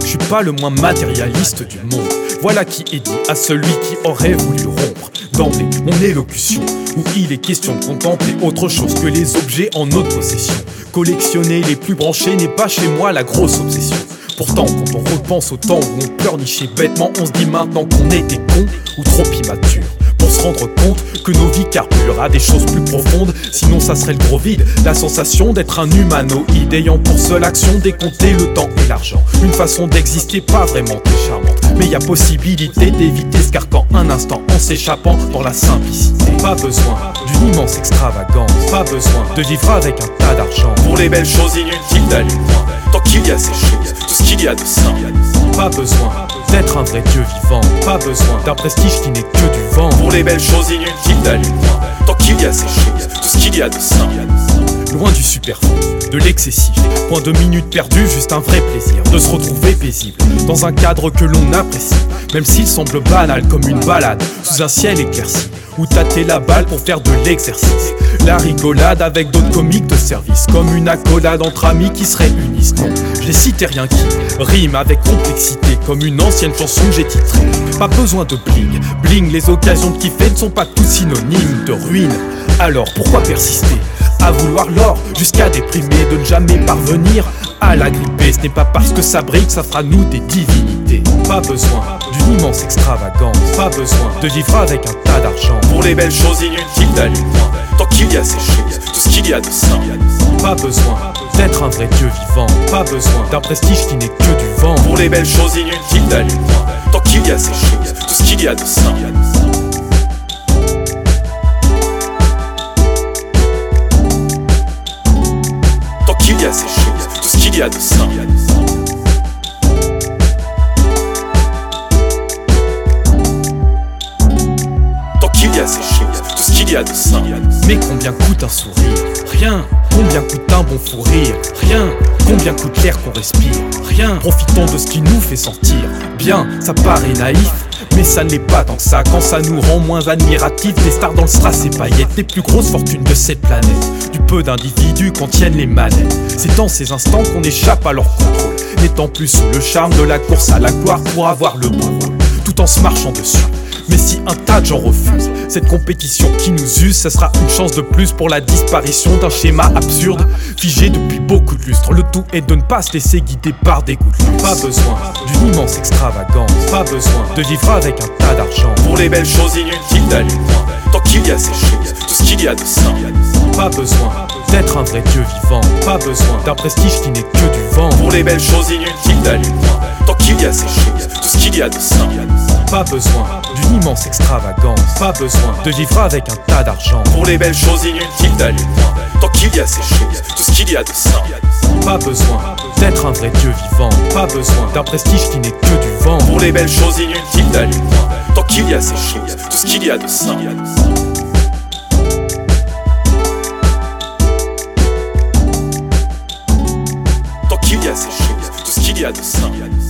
Je suis pas le moins matérialiste du monde. Voilà qui est dit à celui qui aurait voulu rompre d'emblée mon élocution, où il est question de contempler autre chose que les objets en notre possession. Collectionner les plus branchés n'est pas chez moi la grosse obsession. Pourtant, quand on repense au temps où on pleurnichait bêtement, on se dit maintenant qu'on était con ou trop immature pour se rendre compte que nos vies carburent à des choses plus profondes. Sinon ça serait le gros vide, la sensation d'être un humanoïde ayant pour seule action décompter le temps et l'argent. Une façon d'exister pas vraiment très charmante, mais y a possibilité d'éviter ce carcan un instant en s'échappant dans la simplicité. Pas besoin d'une immense extravagance, pas besoin de vivre avec un tas d'argent pour les belles choses inutiles d'aller loin. Tant qu'il y a ces choses, tout ce qu'il y a de sain. Pas besoin d'être un vrai dieu vivant, pas besoin d'un prestige qui n'est que du vent pour les belles choses inutiles d'aller loin. Tant qu'il y a ces choses, tout ce qu'il y a de sain. Loin du superflu, de l'excessif, point de minutes perdues, juste un vrai plaisir de se retrouver paisible dans un cadre que l'on apprécie, même s'il semble banal comme une balade sous un ciel éclairci, ou tâter la balle pour faire de l'exercice. La rigolade avec d'autres comiques de service, comme une accolade entre amis qui se réunissent. Non, je les cite rien qui rime avec complexité, comme une ancienne chanson que j'ai titrée. Pas besoin de bling, bling, les occasions de kiffer ne sont pas toutes synonymes de ruine. Alors pourquoi persister à vouloir l'or, jusqu'à déprimer de ne jamais parvenir à la gripper? Ce n'est pas parce que ça brille que ça fera nous des divinités. Pas besoin d'une immense extravagance, pas besoin de vivre avec un tas d'argent pour les belles choses inutiles d'aller loin. Tant qu'il y a ces choses, tout ce qu'il y a de sain. Pas besoin d'être un vrai dieu vivant, pas besoin d'un prestige qui n'est que du vent pour les belles choses inutiles d'aller loin. Tant qu'il y a ces choses, tout ce qu'il y a de sain. Il y a ces choses, tout ce qu'il y a de sain. Tant qu'il y a ces choses, tout ce qu'il y a de sain. Mais combien coûte un sourire? Rien. Combien coûte un bon fou rire? Rien. Combien coûte l'air qu'on respire? Rien. Profitons de ce qui nous fait sentir bien. Ça paraît naïf, mais ça ne l'est pas tant que ça. Quand ça nous rend moins admiratifs des stars dans le strass et paillettes, les plus grosses fortunes de cette planète, du peu d'individus contiennent les manettes. C'est dans ces instants qu'on échappe à leur contrôle, n'étant plus sous le charme de la course à la gloire pour avoir le bon rôle, tout en se marchant dessus. Mais si un tas de gens refusent cette compétition qui nous use, ça sera une chance de plus pour la disparition d'un schéma absurde, figé depuis beaucoup de lustres. Le tout est de ne pas se laisser guider par des goûts de luxe. Pas besoin d'une immense extravagance, pas besoin de vivre avec un tas d'argent pour les belles choses inutiles d'aller loin. Tant qu'il y a ces choses, tout ce qu'il y a de sain. Pas besoin d'être un vrai dieu vivant, pas besoin d'un prestige qui n'est que du vent pour les belles choses inutiles d'aller loin. Tant qu'il y a ces choses, tout ce qu'il y a de sain. Pas besoin d'une immense extravagance, pas besoin de vivre avec un tas d'argent pour les belles choses inutiles d'aller loin. Tant qu'il y a ces choses, tout ce qu'il y a de sain. Pas besoin d'être un vrai dieu vivant, pas besoin d'un prestige qui n'est que du vent pour les belles choses inutiles d'aller loin. Tant qu'il y a ces choses, tout ce qu'il y a de sain. Tant qu'il y a ces choses, tout ce qu'il y a de sain.